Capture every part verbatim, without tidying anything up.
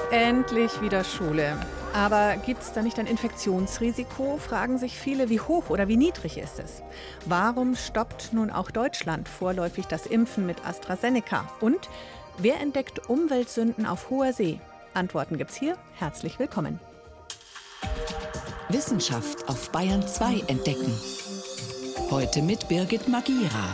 Endlich wieder Schule. Aber gibt es da nicht ein Infektionsrisiko, fragen sich viele. Wie hoch oder wie niedrig ist es? Warum stoppt nun auch Deutschland vorläufig das Impfen mit AstraZeneca? Und wer entdeckt Umweltsünden auf hoher See? Antworten gibt's hier. Herzlich willkommen. Wissenschaft auf Bayern zwei entdecken. Heute mit Birgit Magira.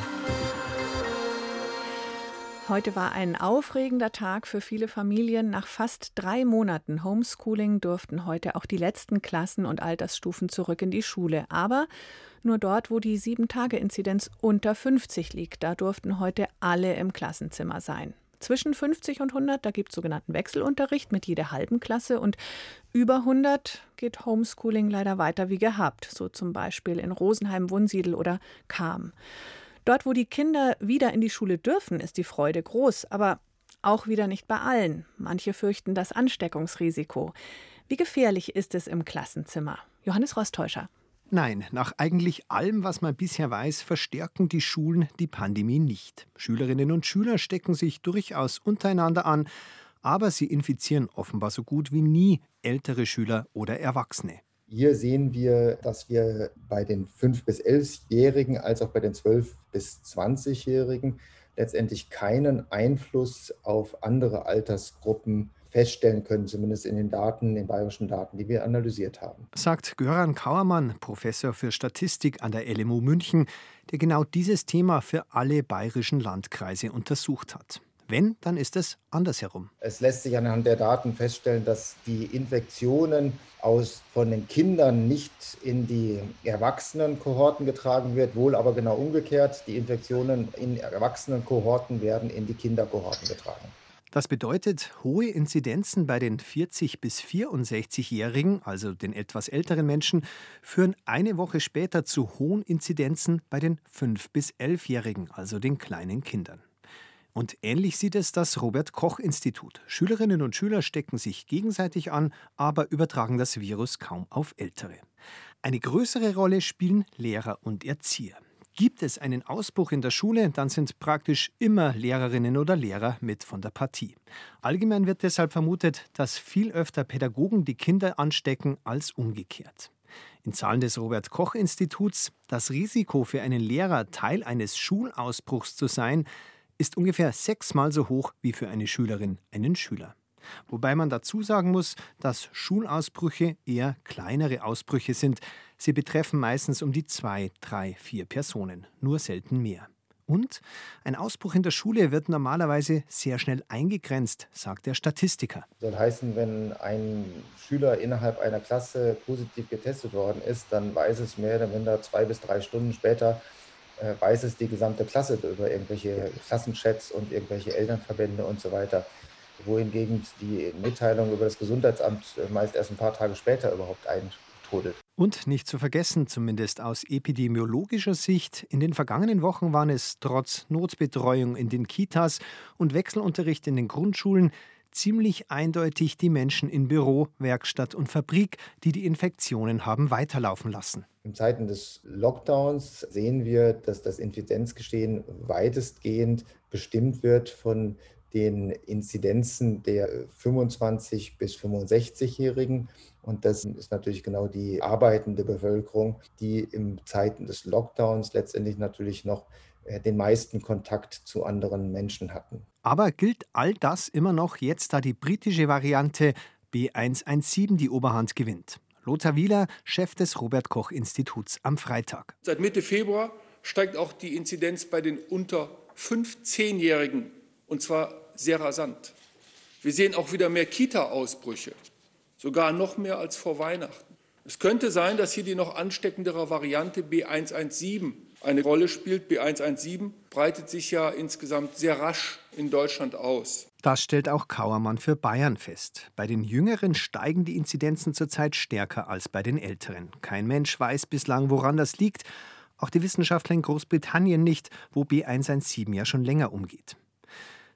Heute war ein aufregender Tag für viele Familien. Nach fast drei Monaten Homeschooling durften heute auch die letzten Klassen und Altersstufen zurück in die Schule. Aber nur dort, wo die sieben Tage Inzidenz unter fünfzig liegt, da durften heute alle im Klassenzimmer sein. Zwischen fünfzig und hundert, da gibt es sogenannten Wechselunterricht mit jeder halben Klasse. Und über hundert geht Homeschooling leider weiter wie gehabt. So zum Beispiel in Rosenheim, Wunsiedel oder Cham. Dort, wo die Kinder wieder in die Schule dürfen, ist die Freude groß, aber auch wieder nicht bei allen. Manche fürchten das Ansteckungsrisiko. Wie gefährlich ist es im Klassenzimmer? Johannes Rostäuscher. Nein, nach eigentlich allem, was man bisher weiß, verstärken die Schulen die Pandemie nicht. Schülerinnen und Schüler stecken sich durchaus untereinander an, aber sie infizieren offenbar so gut wie nie ältere Schüler oder Erwachsene. Hier sehen wir, dass wir bei den fünf- bis elfjährigen als auch bei den zwölf- bis zwanzigjährigen letztendlich keinen Einfluss auf andere Altersgruppen feststellen können, zumindest in den Daten, den bayerischen Daten, die wir analysiert haben. Sagt Göran Kauermann, Professor für Statistik an der L M U München, der genau dieses Thema für alle bayerischen Landkreise untersucht hat. Wenn, dann ist es andersherum. Es lässt sich anhand der Daten feststellen, dass die Infektionen aus, von den Kindern nicht in die Erwachsenenkohorten getragen wird, wohl aber genau umgekehrt. Die Infektionen in Erwachsenenkohorten werden in die Kinderkohorten getragen. Das bedeutet, hohe Inzidenzen bei den vierzig- bis vierundsechzigjährigen, also den etwas älteren Menschen, führen eine Woche später zu hohen Inzidenzen bei den fünf- bis elfjährigen, also den kleinen Kindern. Und ähnlich sieht es das Robert-Koch-Institut. Schülerinnen und Schüler stecken sich gegenseitig an, aber übertragen das Virus kaum auf Ältere. Eine größere Rolle spielen Lehrer und Erzieher. Gibt es einen Ausbruch in der Schule, dann sind praktisch immer Lehrerinnen oder Lehrer mit von der Partie. Allgemein wird deshalb vermutet, dass viel öfter Pädagogen die Kinder anstecken als umgekehrt. In Zahlen des Robert-Koch-Instituts, das Risiko für einen Lehrer, Teil eines Schulausbruchs zu sein, ist ungefähr sechsmal so hoch wie für eine Schülerin, einen Schüler. Wobei man dazu sagen muss, dass Schulausbrüche eher kleinere Ausbrüche sind. Sie betreffen meistens um die zwei, drei, vier Personen, nur selten mehr. Und ein Ausbruch in der Schule wird normalerweise sehr schnell eingegrenzt, sagt der Statistiker. Das soll heißen, wenn ein Schüler innerhalb einer Klasse positiv getestet worden ist, dann weiß es mehr oder minder zwei bis drei Stunden später, weiß es die gesamte Klasse über irgendwelche Klassenchats und irgendwelche Elternverbände und so weiter. Wohingegen die Mitteilung über das Gesundheitsamt meist erst ein paar Tage später überhaupt eintrudelt. Und nicht zu vergessen, zumindest aus epidemiologischer Sicht, in den vergangenen Wochen waren es trotz Notbetreuung in den Kitas und Wechselunterricht in den Grundschulen ziemlich eindeutig die Menschen in Büro, Werkstatt und Fabrik, die die Infektionen haben weiterlaufen lassen. In Zeiten des Lockdowns sehen wir, dass das Inzidenzgeschehen weitestgehend bestimmt wird von den Inzidenzen der fünfundzwanzig- bis fünfundsechzigjährigen. Und das ist natürlich genau die arbeitende Bevölkerung, die in Zeiten des Lockdowns letztendlich natürlich noch den meisten Kontakt zu anderen Menschen hatten. Aber gilt all das immer noch jetzt, da die britische Variante B eins eins sieben die Oberhand gewinnt? Lothar Wieler, Chef des Robert-Koch-Instituts, am Freitag. Seit Mitte Februar steigt auch die Inzidenz bei den unter fünfzehnjährigen, und zwar sehr rasant. Wir sehen auch wieder mehr Kita-Ausbrüche, sogar noch mehr als vor Weihnachten. Es könnte sein, dass hier die noch ansteckendere Variante B eins eins sieben eine Rolle spielt. B eins eins sieben breitet sich ja insgesamt sehr rasch in Deutschland aus. Das stellt auch Kauermann für Bayern fest. Bei den Jüngeren steigen die Inzidenzen zurzeit stärker als bei den Älteren. Kein Mensch weiß bislang, woran das liegt. Auch die Wissenschaftler in Großbritannien nicht, wo B eins eins sieben ja schon länger umgeht.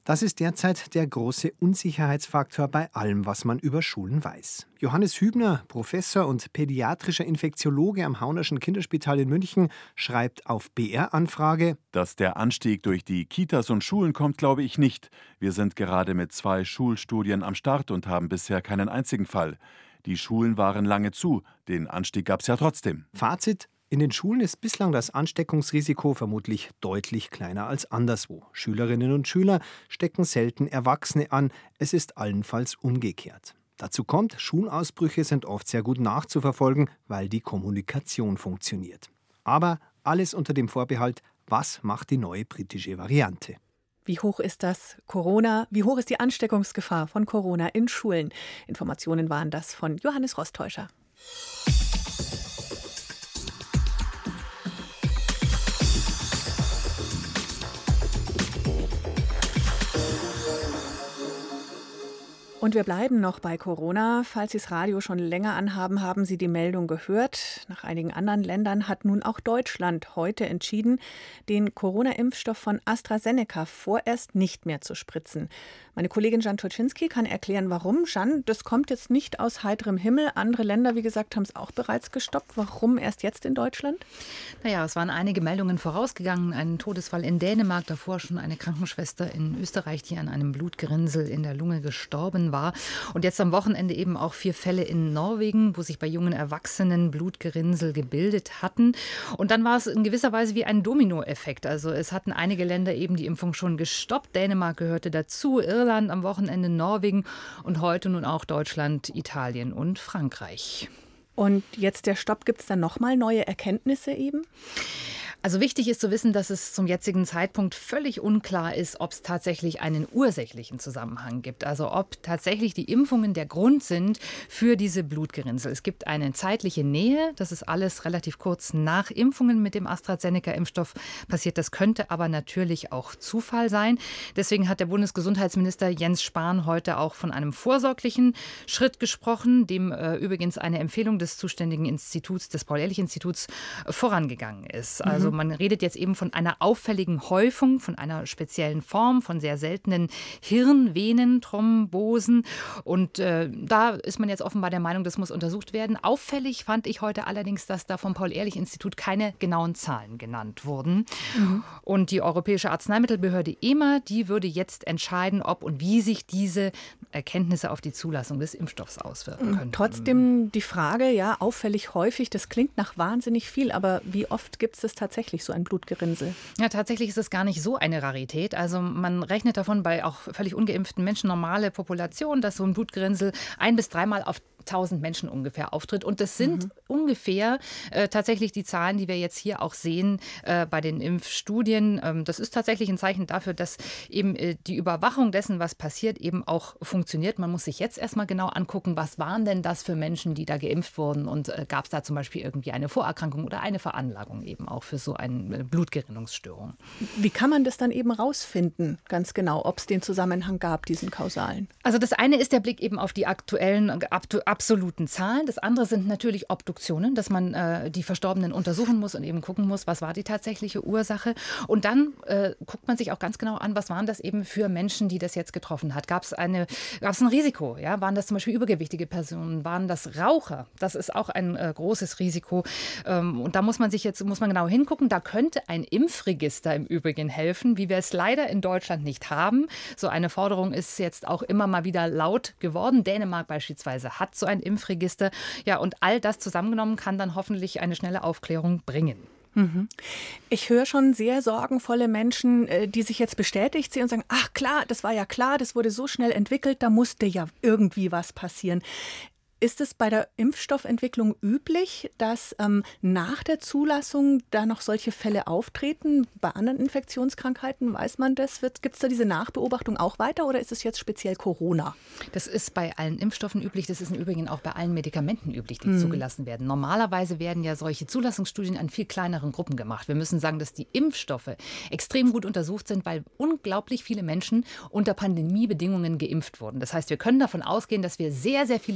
Das ist derzeit der große Unsicherheitsfaktor bei allem, was man über Schulen weiß. Johannes Hübner, Professor und pädiatrischer Infektiologe am Haunerschen Kinderspital in München, schreibt auf B R-Anfrage: Dass der Anstieg durch die Kitas und Schulen kommt, glaube ich nicht. Wir sind gerade mit zwei Schulstudien am Start und haben bisher keinen einzigen Fall. Die Schulen waren lange zu, den Anstieg gab es ja trotzdem. Fazit: In den Schulen ist bislang das Ansteckungsrisiko vermutlich deutlich kleiner als anderswo. Schülerinnen und Schüler stecken selten Erwachsene an. Es ist allenfalls umgekehrt. Dazu kommt, Schulausbrüche sind oft sehr gut nachzuverfolgen, weil die Kommunikation funktioniert. Aber alles unter dem Vorbehalt: Was macht die neue britische Variante? Wie hoch ist das Corona? Wie hoch ist die Ansteckungsgefahr von Corona in Schulen? Informationen waren das von Johannes Rostäuscher. Und wir bleiben noch bei Corona. Falls Sie das Radio schon länger anhaben, haben Sie die Meldung gehört. Nach einigen anderen Ländern hat nun auch Deutschland heute entschieden, den Corona-Impfstoff von AstraZeneca vorerst nicht mehr zu spritzen. Meine Kollegin Jan Turczynski kann erklären, warum. Jan, das kommt jetzt nicht aus heiterem Himmel. Andere Länder, wie gesagt, haben es auch bereits gestoppt. Warum erst jetzt in Deutschland? Naja, es waren einige Meldungen vorausgegangen. Ein Todesfall in Dänemark, davor schon eine Krankenschwester in Österreich, die an einem Blutgerinnsel in der Lunge gestorben war. Und jetzt am Wochenende eben auch vier Fälle in Norwegen, wo sich bei jungen Erwachsenen Blutgerinnsel gebildet hatten. Und dann war es in gewisser Weise wie ein Dominoeffekt. Also es hatten einige Länder eben die Impfung schon gestoppt. Dänemark gehörte dazu, Irland am Wochenende, Norwegen und heute nun auch Deutschland, Italien und Frankreich. Und jetzt der Stopp, gibt es dann nochmal neue Erkenntnisse eben? Also wichtig ist zu wissen, dass es zum jetzigen Zeitpunkt völlig unklar ist, ob es tatsächlich einen ursächlichen Zusammenhang gibt. Also ob tatsächlich die Impfungen der Grund sind für diese Blutgerinnsel. Es gibt eine zeitliche Nähe. Das ist alles relativ kurz nach Impfungen mit dem AstraZeneca-Impfstoff passiert. Das könnte aber natürlich auch Zufall sein. Deswegen hat der Bundesgesundheitsminister Jens Spahn heute auch von einem vorsorglichen Schritt gesprochen, dem äh, übrigens eine Empfehlung des zuständigen Instituts, des Paul-Ehrlich-Instituts, vorangegangen ist. Also man redet jetzt eben von einer auffälligen Häufung, von einer speziellen Form, von sehr seltenen Hirnvenenthrombosen. Und äh, da ist man jetzt offenbar der Meinung, das muss untersucht werden. Auffällig fand ich heute allerdings, dass da vom Paul-Ehrlich-Institut keine genauen Zahlen genannt wurden. Mhm. Und die Europäische Arzneimittelbehörde E M A, die würde jetzt entscheiden, ob und wie sich diese Erkenntnisse auf die Zulassung des Impfstoffs auswirken könnten. Trotzdem die Frage, ja, auffällig häufig, das klingt nach wahnsinnig viel, aber wie oft gibt es das tatsächlich? Tatsächlich so ein Blutgerinnsel? Ja, tatsächlich ist es gar nicht so eine Rarität. Also man rechnet davon bei auch völlig ungeimpften Menschen, normale Population, dass so ein Blutgerinnsel ein- bis dreimal auf tausend Menschen ungefähr auftritt. Und das sind mhm. ungefähr äh, tatsächlich die Zahlen, die wir jetzt hier auch sehen äh, bei den Impfstudien. Ähm, das ist tatsächlich ein Zeichen dafür, dass eben äh, die Überwachung dessen, was passiert, eben auch funktioniert. Man muss sich jetzt erstmal genau angucken, was waren denn das für Menschen, die da geimpft wurden und äh, gab es da zum Beispiel irgendwie eine Vorerkrankung oder eine Veranlagung eben auch für so eine Blutgerinnungsstörung. Wie kann man das dann eben rausfinden, ganz genau, ob es den Zusammenhang gab, diesen kausalen? Also das eine ist der Blick eben auf die aktuellen, absoluten Zahlen. Das andere sind natürlich Obduktionen, dass man äh, die Verstorbenen untersuchen muss und eben gucken muss, was war die tatsächliche Ursache. Und dann äh, guckt man sich auch ganz genau an, was waren das eben für Menschen, die das jetzt getroffen hat. Gab es eine, gab es ein Risiko? Ja? Waren das zum Beispiel übergewichtige Personen? Waren das Raucher? Das ist auch ein äh, großes Risiko. Ähm, und da muss man sich jetzt muss man genau hingucken. Da könnte ein Impfregister im Übrigen helfen, wie wir es leider in Deutschland nicht haben. So eine Forderung ist jetzt auch immer mal wieder laut geworden. Dänemark beispielsweise hat so ein Impfregister. Ja, und all das zusammengenommen kann dann hoffentlich eine schnelle Aufklärung bringen. Ich höre schon sehr sorgenvolle Menschen, die sich jetzt bestätigt sehen und sagen, ach klar, das war ja klar, das wurde so schnell entwickelt, da musste ja irgendwie was passieren. Ist es bei der Impfstoffentwicklung üblich, dass ähm, nach der Zulassung da noch solche Fälle auftreten? Bei anderen Infektionskrankheiten weiß man das? Gibt es da diese Nachbeobachtung auch weiter oder ist es jetzt speziell Corona? Das ist bei allen Impfstoffen üblich. Das ist im Übrigen auch bei allen Medikamenten üblich, die hm. zugelassen werden. Normalerweise werden ja solche Zulassungsstudien an viel kleineren Gruppen gemacht. Wir müssen sagen, dass die Impfstoffe extrem gut untersucht sind, weil unglaublich viele Menschen unter Pandemiebedingungen geimpft wurden. Das heißt, wir können davon ausgehen, dass wir sehr, sehr viele Dinge schon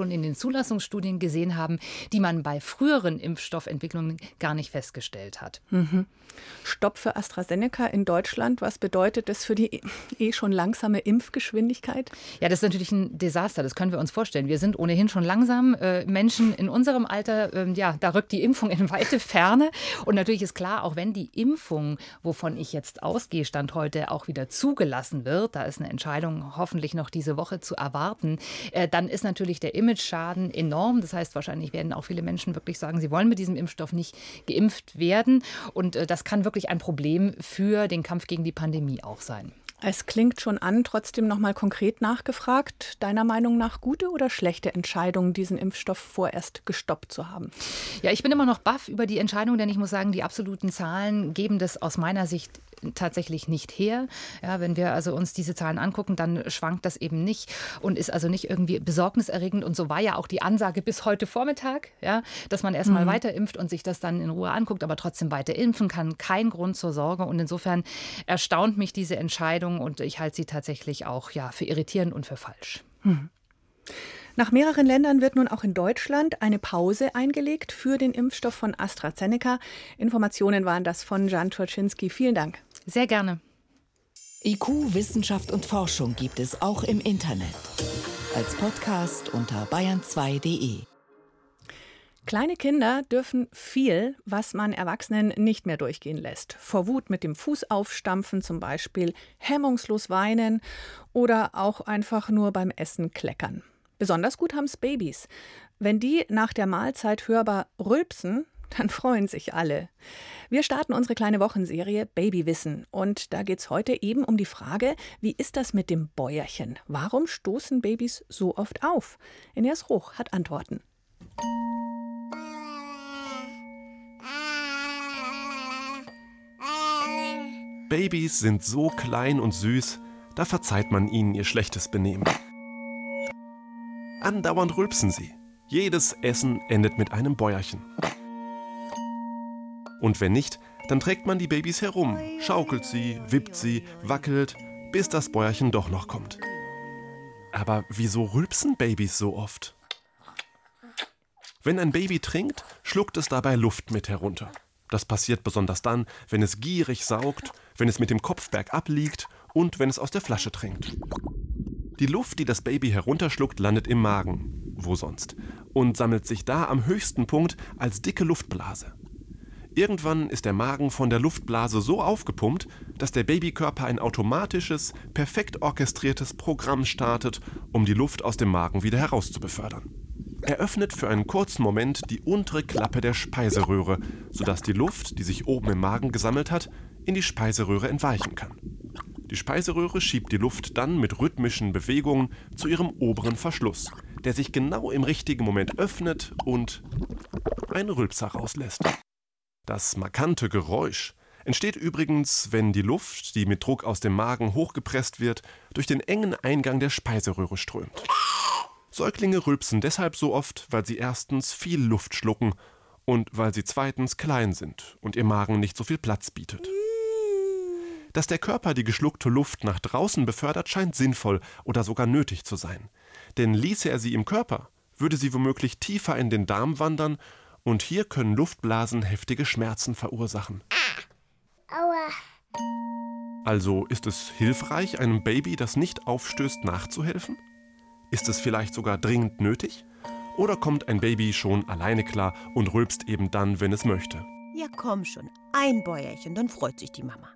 schon in den Zulassungsstudien gesehen haben, die man bei früheren Impfstoffentwicklungen gar nicht festgestellt hat. Mhm. Stopp für AstraZeneca in Deutschland. Was bedeutet das für die eh schon langsame Impfgeschwindigkeit? Ja, das ist natürlich ein Desaster, das können wir uns vorstellen. Wir sind ohnehin schon langsam. Äh, Menschen in unserem Alter, äh, ja, da rückt die Impfung in weite Ferne. Und natürlich ist klar, auch wenn die Impfung, wovon ich jetzt ausgehe, Stand heute auch wieder zugelassen wird, da ist eine Entscheidung hoffentlich noch diese Woche zu erwarten, äh, dann ist natürlich der Imageschaden enorm. Das heißt, wahrscheinlich werden auch viele Menschen wirklich sagen, sie wollen mit diesem Impfstoff nicht geimpft werden. Und äh, das kann wirklich ein Problem für den Kampf gegen die Pandemie auch sein. Es klingt schon an, trotzdem noch mal konkret nachgefragt. Deiner Meinung nach gute oder schlechte Entscheidung, diesen Impfstoff vorerst gestoppt zu haben? Ja, ich bin immer noch baff über die Entscheidung, denn ich muss sagen, die absoluten Zahlen geben das aus meiner Sicht tatsächlich nicht her. Ja, wenn wir also uns diese Zahlen angucken, dann schwankt das eben nicht und ist also nicht irgendwie besorgniserregend. Und so war ja auch die Ansage bis heute Vormittag, ja, dass man erstmal mhm. weiter impft und sich das dann in Ruhe anguckt, aber trotzdem weiter impfen kann. Kein Grund zur Sorge. Und insofern erstaunt mich diese Entscheidung und ich halte sie tatsächlich auch ja, für irritierend und für falsch. Mhm. Nach mehreren Ländern wird nun auch in Deutschland eine Pause eingelegt für den Impfstoff von AstraZeneca. Informationen waren das von Jan Turczynski. Vielen Dank. Sehr gerne. I Q, Wissenschaft und Forschung gibt es auch im Internet. Als Podcast unter bayern zwei punkt de. Kleine Kinder dürfen viel, was man Erwachsenen nicht mehr durchgehen lässt. Vor Wut mit dem Fuß aufstampfen zum Beispiel, hemmungslos weinen oder auch einfach nur beim Essen kleckern. Besonders gut haben es Babys. Wenn die nach der Mahlzeit hörbar rülpsen, dann freuen sich alle. Wir starten unsere kleine Wochenserie Babywissen. Und da geht es heute eben um die Frage, wie ist das mit dem Bäuerchen? Warum stoßen Babys so oft auf? Ines Roch hat Antworten. Babys sind so klein und süß, da verzeiht man ihnen ihr schlechtes Benehmen. Andauernd rülpsen sie. Jedes Essen endet mit einem Bäuerchen. Und wenn nicht, dann trägt man die Babys herum, schaukelt sie, wippt sie, wackelt, bis das Bäuerchen doch noch kommt. Aber wieso rülpsen Babys so oft? Wenn ein Baby trinkt, schluckt es dabei Luft mit herunter. Das passiert besonders dann, wenn es gierig saugt, wenn es mit dem Kopf bergab liegt und wenn es aus der Flasche trinkt. Die Luft, die das Baby herunterschluckt, landet im Magen, wo sonst, und sammelt sich da am höchsten Punkt als dicke Luftblase. Irgendwann ist der Magen von der Luftblase so aufgepumpt, dass der Babykörper ein automatisches, perfekt orchestriertes Programm startet, um die Luft aus dem Magen wieder herauszubefördern. Er öffnet für einen kurzen Moment die untere Klappe der Speiseröhre, sodass die Luft, die sich oben im Magen gesammelt hat, in die Speiseröhre entweichen kann. Die Speiseröhre schiebt die Luft dann mit rhythmischen Bewegungen zu ihrem oberen Verschluss, der sich genau im richtigen Moment öffnet und einen Rülpser rauslässt. Das markante Geräusch entsteht übrigens, wenn die Luft, die mit Druck aus dem Magen hochgepresst wird, durch den engen Eingang der Speiseröhre strömt. Säuglinge rülpsen deshalb so oft, weil sie erstens viel Luft schlucken und weil sie zweitens klein sind und ihr Magen nicht so viel Platz bietet. Dass der Körper die geschluckte Luft nach draußen befördert, scheint sinnvoll oder sogar nötig zu sein. Denn ließe er sie im Körper, würde sie womöglich tiefer in den Darm wandern und hier können Luftblasen heftige Schmerzen verursachen. Aua. Also ist es hilfreich, einem Baby, das nicht aufstößt, nachzuhelfen? Ist es vielleicht sogar dringend nötig? Oder kommt ein Baby schon alleine klar und rülpst eben dann, wenn es möchte? Ja, komm schon, ein Bäuerchen, dann freut sich die Mama.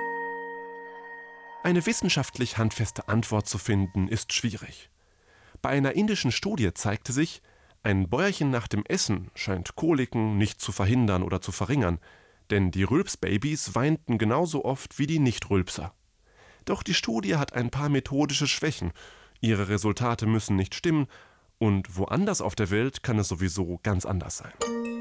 Eine wissenschaftlich handfeste Antwort zu finden, ist schwierig. Bei einer indischen Studie zeigte sich, ein Bäuerchen nach dem Essen scheint Koliken nicht zu verhindern oder zu verringern, denn die Rülpsbabys weinten genauso oft wie die Nicht-Rülpser. Doch die Studie hat ein paar methodische Schwächen. Ihre Resultate müssen nicht stimmen und woanders auf der Welt kann es sowieso ganz anders sein.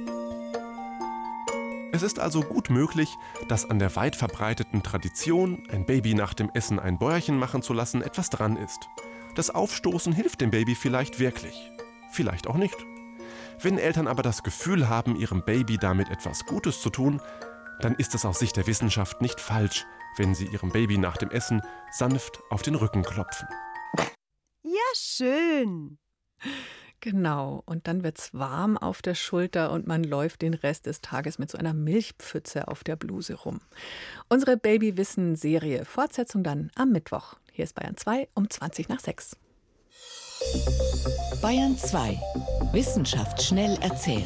Es ist also gut möglich, dass an der weit verbreiteten Tradition, ein Baby nach dem Essen ein Bäuerchen machen zu lassen, etwas dran ist. Das Aufstoßen hilft dem Baby vielleicht wirklich, vielleicht auch nicht. Wenn Eltern aber das Gefühl haben, ihrem Baby damit etwas Gutes zu tun, dann ist es aus Sicht der Wissenschaft nicht falsch, wenn sie ihrem Baby nach dem Essen sanft auf den Rücken klopfen. Ja, schön. Genau, und dann wird's warm auf der Schulter und man läuft den Rest des Tages mit so einer Milchpfütze auf der Bluse rum. Unsere Babywissen-Serie, Fortsetzung dann am Mittwoch. Hier ist Bayern zwei um zwanzig nach sechs. Bayern zwei. Wissenschaft schnell erzählt.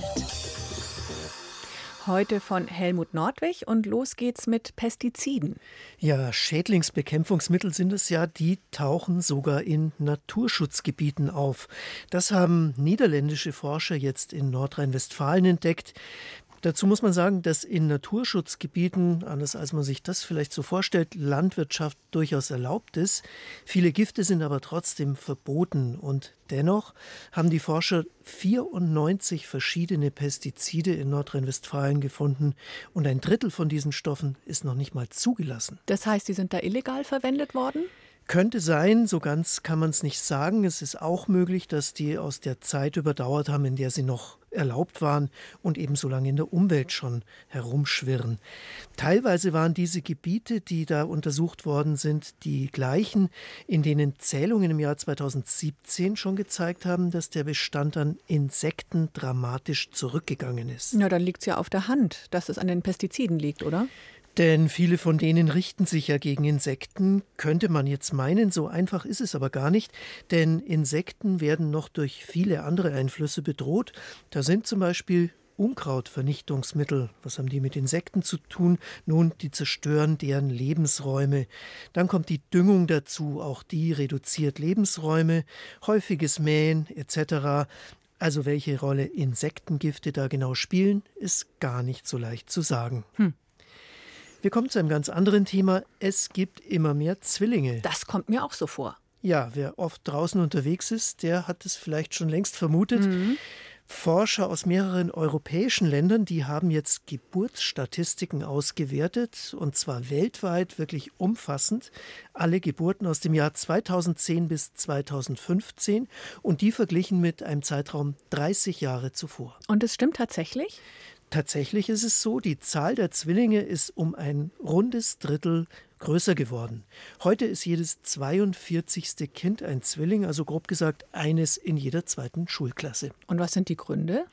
Heute von Helmut Nordwig und los geht's mit Pestiziden. Ja, Schädlingsbekämpfungsmittel sind es ja, die tauchen sogar in Naturschutzgebieten auf. Das haben niederländische Forscher jetzt in Nordrhein-Westfalen entdeckt. Dazu muss man sagen, dass in Naturschutzgebieten, anders als man sich das vielleicht so vorstellt, Landwirtschaft durchaus erlaubt ist. Viele Gifte sind aber trotzdem verboten. Und dennoch haben die Forscher vierundneunzig verschiedene Pestizide in Nordrhein-Westfalen gefunden. Und ein Drittel von diesen Stoffen ist noch nicht mal zugelassen. Das heißt, die sind da illegal verwendet worden? Könnte sein, so ganz kann man es nicht sagen. Es ist auch möglich, dass die aus der Zeit überdauert haben, in der sie noch erlaubt waren und eben so lange in der Umwelt schon herumschwirren. Teilweise waren diese Gebiete, die da untersucht worden sind, die gleichen, in denen Zählungen im Jahr zweitausendsiebzehn schon gezeigt haben, dass der Bestand an Insekten dramatisch zurückgegangen ist. Ja, dann liegt es ja auf der Hand, dass es an den Pestiziden liegt, oder? Denn viele von denen richten sich ja gegen Insekten, könnte man jetzt meinen, so einfach ist es aber gar nicht, denn Insekten werden noch durch viele andere Einflüsse bedroht. Da sind zum Beispiel Unkrautvernichtungsmittel. Was haben die mit Insekten zu tun? Nun, die zerstören deren Lebensräume. Dann kommt die Düngung dazu, auch die reduziert Lebensräume, häufiges Mähen et cetera. Also welche Rolle Insektengifte da genau spielen, ist gar nicht so leicht zu sagen. Hm. Wir kommen zu einem ganz anderen Thema. Es gibt immer mehr Zwillinge. Das kommt mir auch so vor. Ja, wer oft draußen unterwegs ist, der hat es vielleicht schon längst vermutet. Mhm. Forscher aus mehreren europäischen Ländern, die haben jetzt Geburtsstatistiken ausgewertet, und zwar weltweit, wirklich umfassend. Alle Geburten aus dem Jahr zweitausendzehn bis zweitausendfünfzehn und die verglichen mit einem Zeitraum dreißig Jahre zuvor. Und es stimmt tatsächlich? Tatsächlich ist es so, die Zahl der Zwillinge ist um ein rundes Drittel größer geworden. Heute ist jedes zweiundvierzigste Kind ein Zwilling, also grob gesagt eines in jeder zweiten Schulklasse. Und was sind die Gründe?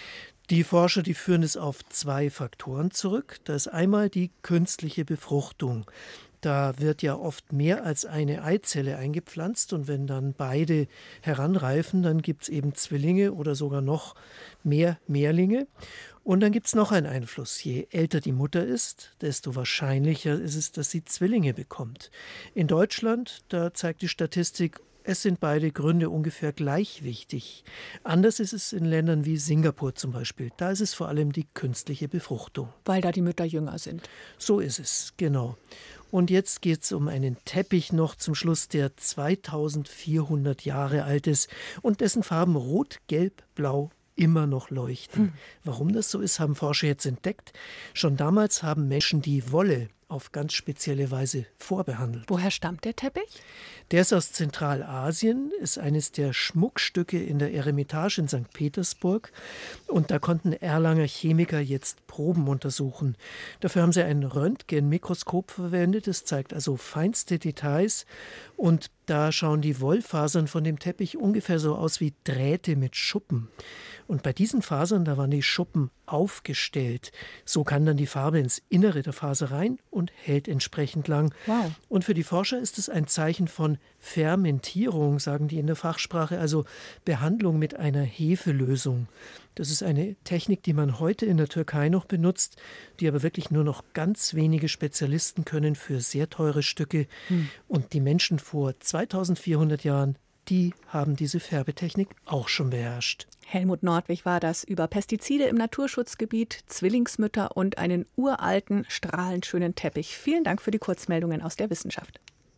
Die Forscher, die führen es auf zwei Faktoren zurück. Da ist einmal die künstliche Befruchtung. Da wird ja oft mehr als eine Eizelle eingepflanzt und wenn dann beide heranreifen, dann gibt es eben Zwillinge oder sogar noch mehr Mehrlinge. Und dann gibt es noch einen Einfluss. Je älter die Mutter ist, desto wahrscheinlicher ist es, dass sie Zwillinge bekommt. In Deutschland, da zeigt die Statistik, es sind beide Gründe ungefähr gleich wichtig. Anders ist es in Ländern wie Singapur zum Beispiel. Da ist es vor allem die künstliche Befruchtung. Weil da die Mütter jünger sind. So ist es, genau. Und jetzt geht es um einen Teppich noch zum Schluss, der zweitausendvierhundert Jahre alt ist und dessen Farben Rot, Gelb, Blau immer noch leuchten. Hm. Warum das so ist, haben Forscher jetzt entdeckt. Schon damals haben Menschen die Wolle auf ganz spezielle Weise vorbehandelt. Woher stammt der Teppich? Der ist aus Zentralasien, ist eines der Schmuckstücke in der Eremitage in Sankt Petersburg. Und da konnten Erlanger Chemiker jetzt Proben untersuchen. Dafür haben sie ein Röntgenmikroskop verwendet. Das zeigt also feinste Details. Und da schauen die Wollfasern von dem Teppich ungefähr so aus wie Drähte mit Schuppen. Und bei diesen Fasern, da waren die Schuppen aufgestellt. So kann dann die Farbe ins Innere der Faser rein und hält entsprechend lang. Wow. Und für die Forscher ist es ein Zeichen von Fermentierung, sagen die in der Fachsprache, also Behandlung mit einer Hefelösung. Das ist eine Technik, die man heute in der Türkei noch benutzt, die aber wirklich nur noch ganz wenige Spezialisten können für sehr teure Stücke. Hm. Und die Menschen vor zweitausendvierhundert Jahren, die haben diese Färbetechnik auch schon beherrscht. Helmut Nordwig war das über Pestizide im Naturschutzgebiet, Zwillingsmütter und einen uralten, strahlend schönen Teppich. Vielen Dank für die Kurzmeldungen aus der Wissenschaft.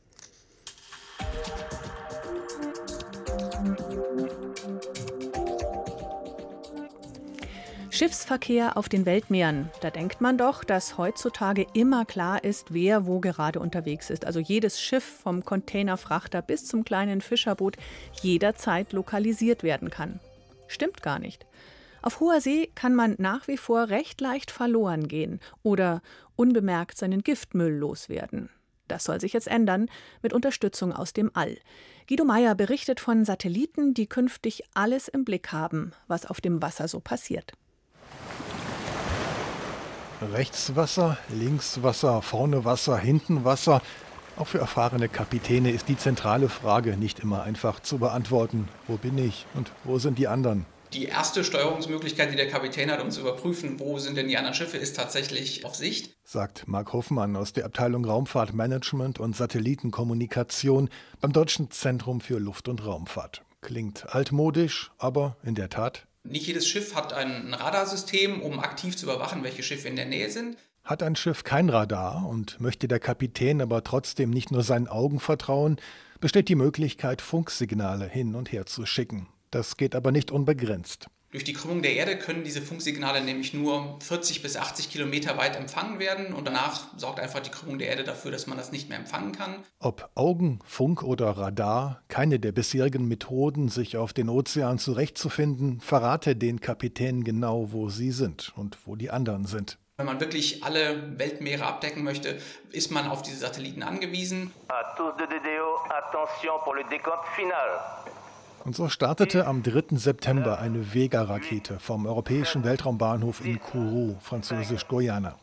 Schiffsverkehr auf den Weltmeeren. Da denkt man doch, dass heutzutage immer klar ist, wer wo gerade unterwegs ist. Also jedes Schiff vom Containerfrachter bis zum kleinen Fischerboot jederzeit lokalisiert werden kann. Stimmt gar nicht. Auf hoher See kann man nach wie vor recht leicht verloren gehen oder unbemerkt seinen Giftmüll loswerden. Das soll sich jetzt ändern, mit Unterstützung aus dem All. Guido Meyer berichtet von Satelliten, die künftig alles im Blick haben, was auf dem Wasser so passiert. Rechts Wasser, links Wasser, vorne Wasser, hinten Wasser. Auch für erfahrene Kapitäne ist die zentrale Frage nicht immer einfach zu beantworten. Wo bin ich und wo sind die anderen? Die erste Steuerungsmöglichkeit, die der Kapitän hat, um zu überprüfen, wo sind denn die anderen Schiffe, ist tatsächlich auf Sicht. Sagt Marc Hoffmann aus der Abteilung Raumfahrtmanagement und Satellitenkommunikation beim Deutschen Zentrum für Luft- und Raumfahrt. Klingt altmodisch, aber in der Tat. Nicht jedes Schiff hat ein Radarsystem, um aktiv zu überwachen, welche Schiffe in der Nähe sind. Hat ein Schiff kein Radar und möchte der Kapitän aber trotzdem nicht nur seinen Augen vertrauen, besteht die Möglichkeit, Funksignale hin und her zu schicken. Das geht aber nicht unbegrenzt. Durch die Krümmung der Erde können diese Funksignale nämlich nur vierzig bis achtzig Kilometer weit empfangen werden und danach sorgt einfach die Krümmung der Erde dafür, dass man das nicht mehr empfangen kann. Ob Augen, Funk oder Radar, keine der bisherigen Methoden, sich auf den Ozean zurechtzufinden, verrate den Kapitänen genau, wo sie sind und wo die anderen sind. Wenn man wirklich alle Weltmeere abdecken möchte, ist man auf diese Satelliten angewiesen. Und so startete am dritten September eine Vega-Rakete vom Europäischen Weltraumbahnhof in Kourou, französisch Guyana.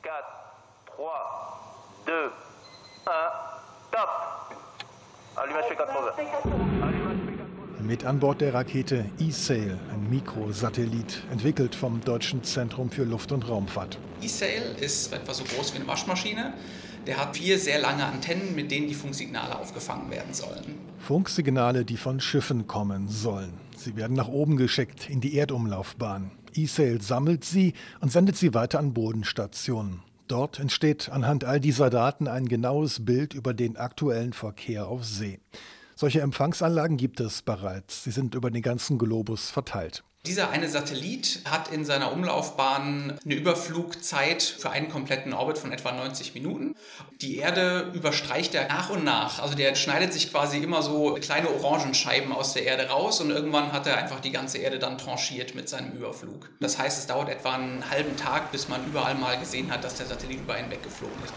Mit an Bord der Rakete E-Sail, ein Mikrosatellit, entwickelt vom Deutschen Zentrum für Luft- und Raumfahrt. E-Sail ist etwa so groß wie eine Waschmaschine. Der hat vier sehr lange Antennen, mit denen die Funksignale aufgefangen werden sollen. Funksignale, die von Schiffen kommen sollen. Sie werden nach oben geschickt, in die Erdumlaufbahn. E-Sail sammelt sie und sendet sie weiter an Bodenstationen. Dort entsteht anhand all dieser Daten ein genaues Bild über den aktuellen Verkehr auf See. Solche Empfangsanlagen gibt es bereits. Sie sind über den ganzen Globus verteilt. Dieser eine Satellit hat in seiner Umlaufbahn eine Überflugzeit für einen kompletten Orbit von etwa neunzig Minuten. Die Erde überstreicht er nach und nach. Also der schneidet sich quasi immer so kleine Orangenscheiben aus der Erde raus und irgendwann hat er einfach die ganze Erde dann tranchiert mit seinem Überflug. Das heißt, es dauert etwa einen halben Tag, bis man überall mal gesehen hat, dass der Satellit über ihn weggeflogen ist.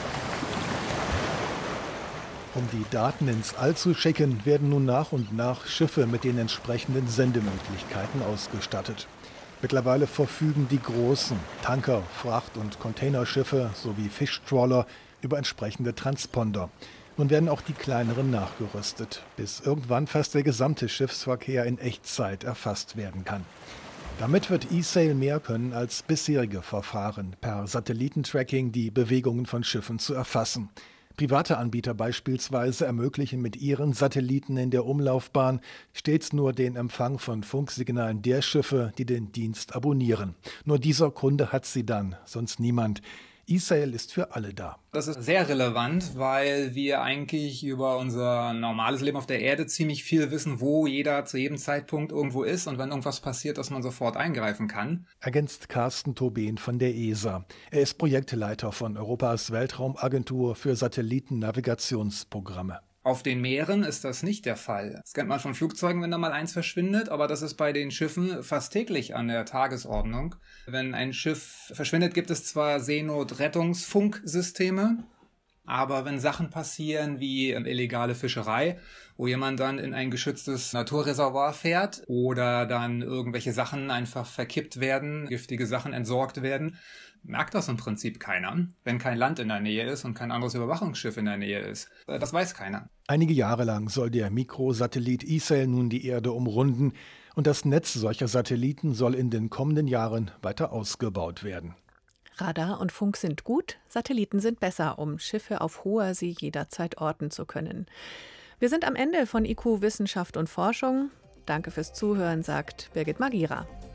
Um die Daten ins All zu schicken, werden nun nach und nach Schiffe mit den entsprechenden Sendemöglichkeiten ausgestattet. Mittlerweile verfügen die großen Tanker-, Fracht- und Containerschiffe sowie Fischtrawler über entsprechende Transponder. Nun werden auch die kleineren nachgerüstet, bis irgendwann fast der gesamte Schiffsverkehr in Echtzeit erfasst werden kann. Damit wird E-Sail mehr können als bisherige Verfahren, per Satellitentracking die Bewegungen von Schiffen zu erfassen. Private Anbieter beispielsweise ermöglichen mit ihren Satelliten in der Umlaufbahn stets nur den Empfang von Funksignalen der Schiffe, die den Dienst abonnieren. Nur dieser Kunde hat sie dann, sonst niemand. E-Sail ist für alle da. Das ist sehr relevant, weil wir eigentlich über unser normales Leben auf der Erde ziemlich viel wissen, wo jeder zu jedem Zeitpunkt irgendwo ist und wenn irgendwas passiert, dass man sofort eingreifen kann. Ergänzt Carsten Tobin von der E S A. Er ist Projektleiter von Europas Weltraumagentur für Satellitennavigationsprogramme. Auf den Meeren ist das nicht der Fall. Das kennt man von Flugzeugen, wenn da mal eins verschwindet, aber das ist bei den Schiffen fast täglich an der Tagesordnung. Wenn ein Schiff verschwindet, gibt es zwar Seenot-Rettungsfunksysteme, aber wenn Sachen passieren wie illegale Fischerei, wo jemand dann in ein geschütztes Naturreservoir fährt oder dann irgendwelche Sachen einfach verkippt werden, giftige Sachen entsorgt werden, merkt das im Prinzip keiner, wenn kein Land in der Nähe ist und kein anderes Überwachungsschiff in der Nähe ist. Das weiß keiner. Einige Jahre lang soll der Mikrosatellit E-Sail nun die Erde umrunden und das Netz solcher Satelliten soll in den kommenden Jahren weiter ausgebaut werden. Radar und Funk sind gut, Satelliten sind besser, um Schiffe auf hoher See jederzeit orten zu können. Wir sind am Ende von I Q Wissenschaft und Forschung. Danke fürs Zuhören, sagt Birgit Magira.